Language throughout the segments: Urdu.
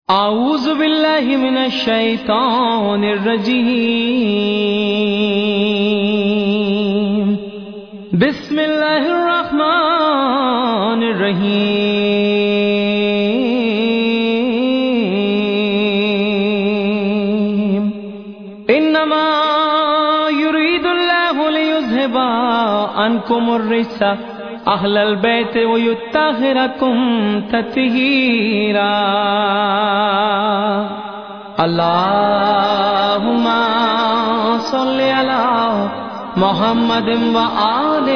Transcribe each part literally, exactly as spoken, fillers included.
اعوذ باللہ من الشیطان الرجیم بسم اللہ الرحمن الرحیم انما یرید اللہ لیذھب عنکم الرجس اہل البیت ویطہرکم تطہیرا اللہم صلی علی محمد و آل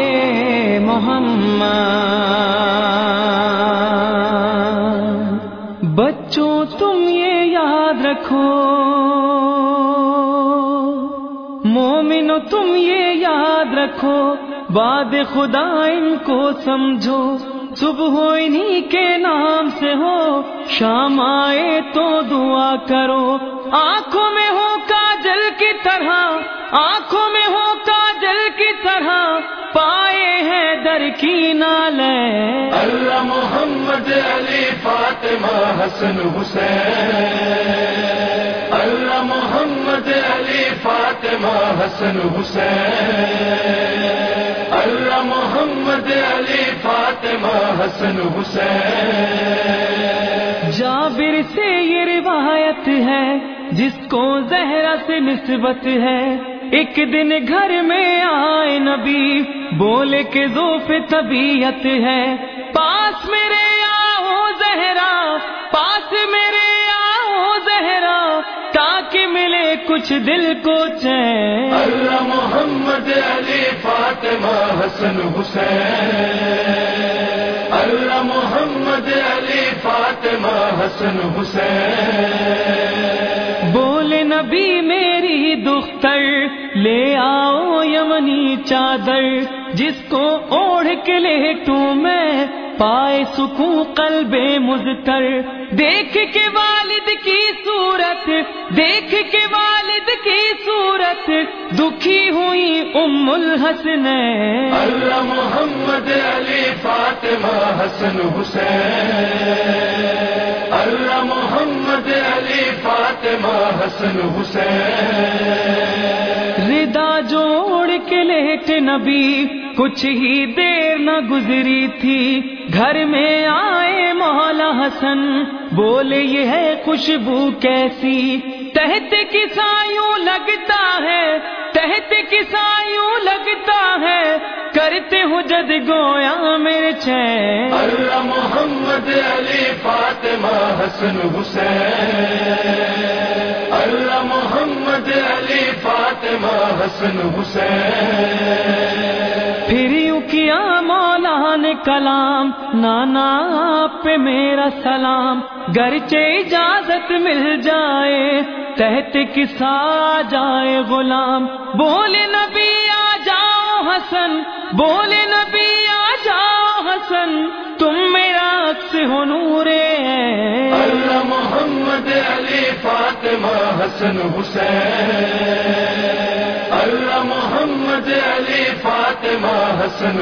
محمد۔ بچوں تم یہ یاد رکھو، مومنو تم یہ یاد رکھو، بعد خدا ان کو سمجھو، صبح ہو انہی کے نام سے ہو، شام آئے تو دعا کرو، آنکھوں میں ہو کاجل کی طرح، آنکھوں میں ہو کاجل کی طرح، پائے ہیں در کی نالے اللہ محمد علی فاطمہ حسن حسین، اللہ محمد علی فاطمہ حسن حسین، اللہ محمد علی فاطمہ حسن حسین۔ جابر سے یہ روایت ہے جس کو زہرا سے نسبت ہے، ایک دن گھر میں آئے نبی، بولے کہ ذوف طبیعت ہے، پاس میرے آؤ زہرا، پاس میرے آؤ زہرا، تاکہ ملے کچھ دل کو چین۔ اللہ محمد علی فاطمہ حسن حسین، اللہ محمد علی فاطمہ حسن حسین۔ بولے نبی میری دختر، لے آؤ یمنی چادر، جس کو اوڑھ کے لیٹوں میں، پائے سکون قلب مضطر۔ دیکھ کے والد کی صورت، دیکھ کے والد کی صورت، دکھی ہوئی ام الحسنین۔ اللہ محمد علی فاطمہ حسن حسین، اللہ محمد علی فاطمہ حسن حسین۔ ردا جوڑ کے لیٹ نبی، کچھ ہی دیر نہ گزری تھی، گھر میں آئے مولا حسن، بولے یہ ہے خوشبو کیسی، تحت کسا یوں لگتا ہے، تحت کسا یوں لگتا ہے، کرتے ہو جد گویا میرے چین۔ اللہ محمد علی فاطمہ حسن حسین، اللہ محمد علی فاطمہ حسن حسین۔ پھر یوں کیا مولا نے کلام، نانا آپ پہ میرا سلام، گرچہ اجازت مل جائے، تحت کسا جائے غلام۔ بولے نبی آ جاؤ حسن، بولے نبی آ جاؤ حسن، تم میرا عکس ہو نور عین۔ اللہ محمد علی فاطمہ حسن حسین، اللہ محمد علی فاطمہ حسن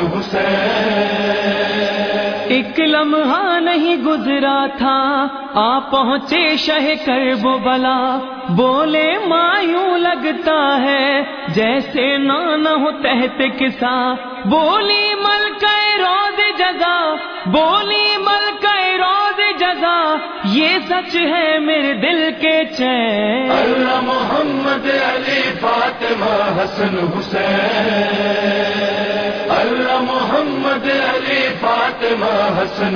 حسین۔ ایک لمحہ نہیں گزرا تھا، آ پہنچے شہ کرب و بلا، بولے مایوں لگتا ہے جیسے نانا ہو تحت کسا، بولی ملکہ روز جزا، بولی ملکہ روز جزا، یہ سچ ہے میرے دل کے چین۔ اللہ محمد علی فاطمہ حسن حسین، اللہ محمد علی فاطمہ حسن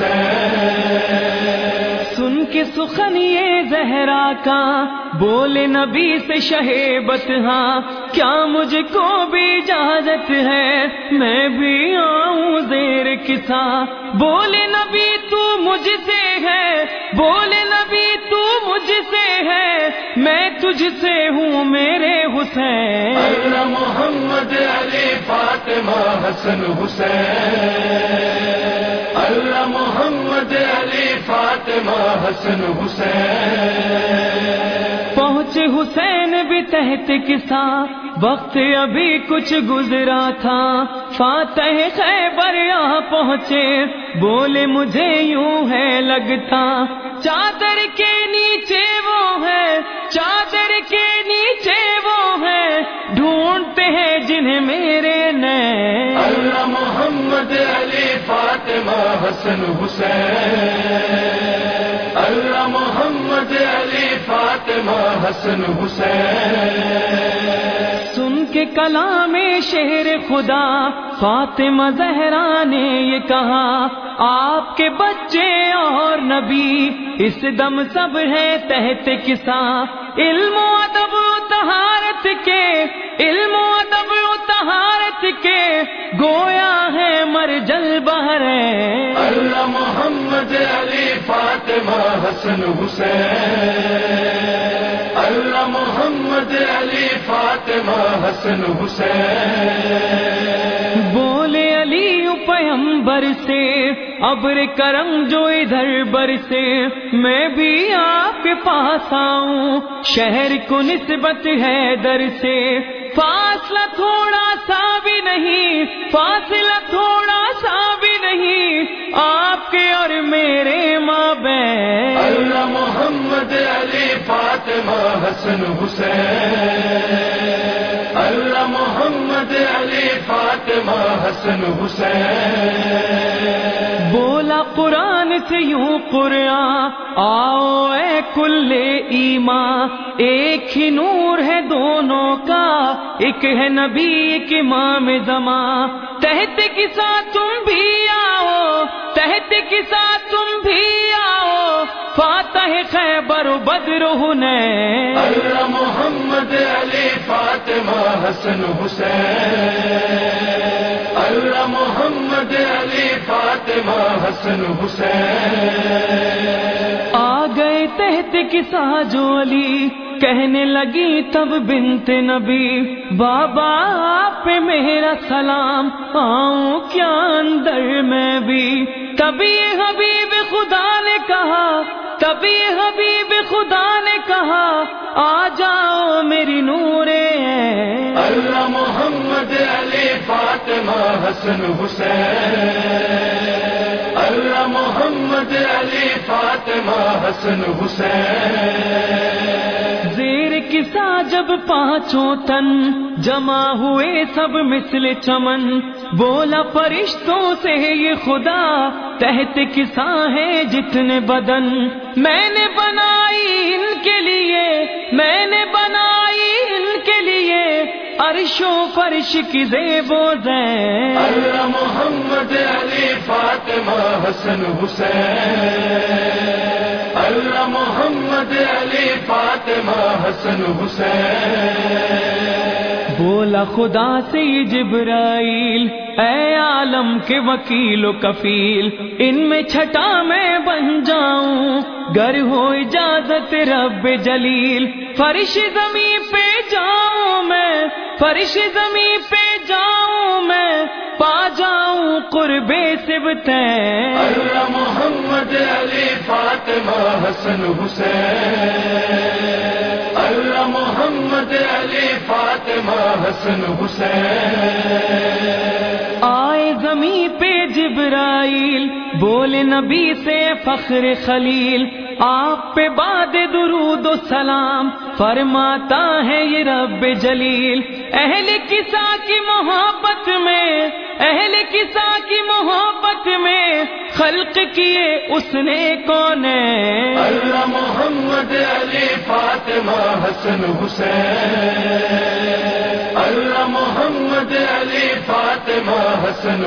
حسین۔ سن کے سخن یہ زہرا کا، بولے نبی سے شہیبت ہاں، کیا مجھ کو بھی اجازت ہے میں بھی آؤں زیر کسا، بولے نبی تو مجھ سے ہے، بولے نبی تو مجھ سے ہے، میں تجھ سے ہوں میرے حسین۔ اللہ محمد علی فاطمہ حسن حسین، اللہ محمد علی فاطمہ حسن حسین۔ پہنچے حسین بھی تحت کسا، وقت ابھی کچھ گزرا تھا، فاتح خیبر یہاں پہنچے، بولے مجھے یوں ہے لگتا، چادر کے نیچے وہ ہے، چادر کے نیچے وہ ہے، ڈھونڈتے ہیں جنہیں میرے نین۔ اللہ محمد علی فاطمہ حسن حسین، اللہ محمد علی فاطمہ حسن حسین۔ سن کے کلام شہر خدا فاطمہ زہرا نے یہ کہا، آپ کے بچے اور نبی اس دم سب ہیں تحت کسا، علم و ادب و طہارت کے، علم و ادب و طہارت کے گویا ہے مرجل بحرین۔ اللہ محمد علی فاطمہ حسن حسین، اللہ محمد علی فاطمہ حسن حسین۔ بولے علی پیغمبر سے ابر کرم جو ادھر برسے، میں بھی آپ کے پاس آؤں، شہر کو نسبت ہے در سے، فاصلہ تھوڑا سا بھی نہیں، فاصلہ تھوڑا سا بھی نہیں آپ کے اور میرے مابین۔ اللہ محمد علی فاطمہ حسن حسین، اللہ محمد علی فاطمہ حسن حسین۔ بولا قرآن سے یوں قرآن، آؤ اے کل ایمان، ایک ہی نور ہے دونوں کا، ایک ہے نبی ایک امام زمان، تحت کے ساتھ تم بھی آؤ، تحت کے ساتھ تم بھی آؤ، فاتح خیبر و بدر و حنین۔ اللہ محمد علی فاطمہ حسن حسین، اللہ محمد علی فاطمہ حسن حسین۔ آ گئے تحت کسا جو علی، کہنے لگی تب بنت نبی، بابا آپ پہ میرا سلام، آؤں کیا اندر میں بھی؟ تبھی حبیب خدا نے کہا، تبھی حبیب خدا نے کہا، آ جاؤ میری نورے ہیں۔ اللہ محمد علی فاطمہ حسن حسین، اللہ محمد علی فاطمہ حسن حسین۔ زیر کسا جب پانچوں تن جمع ہوئے سب مثل چمن، بولا فرشتوں سے یہ خدا تحت کسا ہے جتنے بدن، میں نے بنائی ان کے لیے، میں نے بنائی ان کے لیے عرش و فرش کی زیب و زین۔ اللہ محمد علی فاطمہ حسن حسین، اللہ محمد علی فاطمہ حسن حسین۔ بولا خدا سے یہ جبرائیل، اے عالم کے وکیل و کفیل، ان میں چھٹا میں بن جاؤں گر ہو اجازت رب جلیل، فرش زمین پہ جاؤں میں، فرش زمین پہ جاؤں میں، پا جاؤں قرب سبتین۔ اللہ محمد علی فاطمہ حسن حسین، اللہ محمد علی فاطمہ حسن حسین۔ آئے زمین پہ جبرائیل، بولے نبی سے فخر خلیل، آپ پہ باد درود و سلام، فرماتا ہے یہ رب جلیل، اہل کسا کی محبت میں، اہل کسا کی محبت میں خلق کیے اس نے کونین۔ اللہ محمد علی فاطمہ حسن حسین، اللہ محمد علی فاطمہ حسن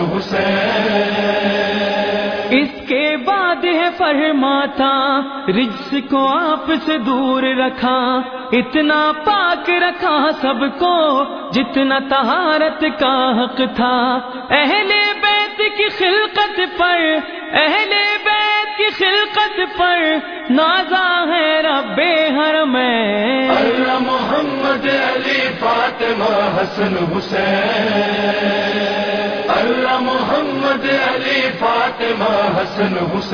حسین۔ اس کے بعد ہے فرماتا رجس کو آپ سے دور رکھا، اتنا پاک رکھا سب کو جتنا طہارت کا حق تھا، اہل بیت کی خلقت پر، اہل بیت کی خلقت پر نازا ہے رب حرمین۔ اللہ محمد علی فاطمہ حسن حسین، اللہ محمد علی فاطمہ حسن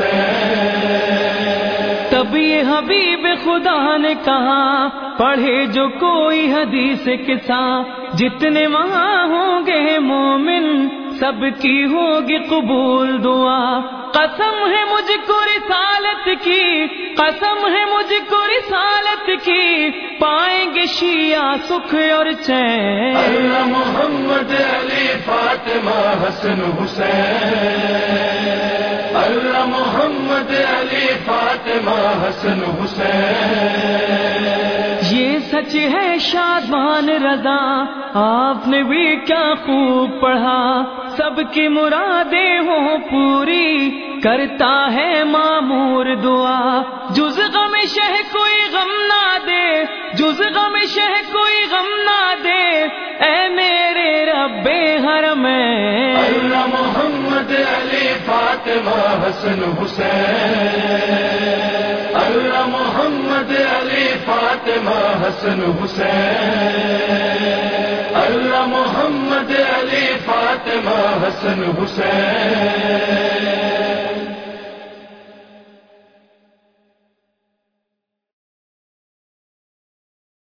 حسین۔ تب یہ حبیب خدا نے کہا پڑھے جو کوئی حدیث قصہ، جتنے وہاں ہوں گے مومن سب کی ہوگی قبول دعا، قسم ہے مجھ کو رسالت کی، قسم ہے مجھ کو رسالت کی، پائیں گے شیعہ سکھ اور چین۔ اللہ محمد علی فاطمہ حسن حسین، اللہ محمد علی فاطمہ حسن حسین۔ یہ سچ ہے شادمان رضا، آپ نے بھی کیا خوب پڑھا، سب کی مرادیں ہوں پوری، کرتا ہے معمور دعا، جز غم شہ کوئی غم نہ دے، جز غم شہ کوئی غم نہ دے، اے میرے رب حرمین۔ اللہ محمد علی فاطمہ حسن حسین، اللہ محمد علی فاطمہ حسن حسین، اللہ محمد علی فاطمہ حسن حسین۔